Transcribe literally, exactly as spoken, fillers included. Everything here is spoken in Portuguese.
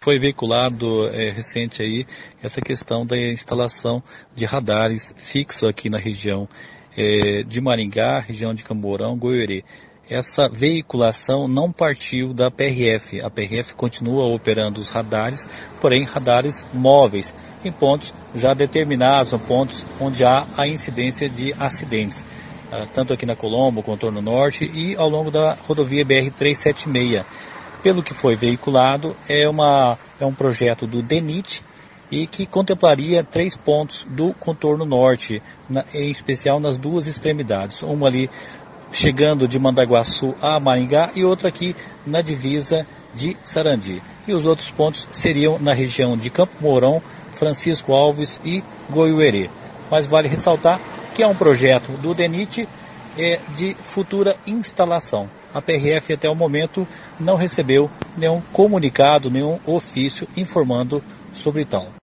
Foi veiculado é, recente aí essa questão da instalação de radares fixos aqui na região é, de Maringá, região de Camborão, Goiuerê. Essa veiculação não partiu da P R F. A P R F continua operando os radares, porém radares móveis, em pontos já determinados, em pontos onde há a incidência de acidentes, tanto aqui na Colombo, contorno norte e ao longo da rodovia B R trezentos e setenta e seis. Pelo que foi veiculado, é, uma, é um projeto do DENIT e que contemplaria três pontos do contorno norte, na, em especial nas duas extremidades. Uma ali chegando de Mandaguaçu a Maringá e outra aqui na divisa de Sarandi. E os outros pontos seriam na região de Campo Mourão, Francisco Alves e Goiuerê. Mas vale ressaltar que é um projeto do DENIT é, de futura instalação. A P R F até o momento não recebeu nenhum comunicado, nenhum ofício informando sobre tal.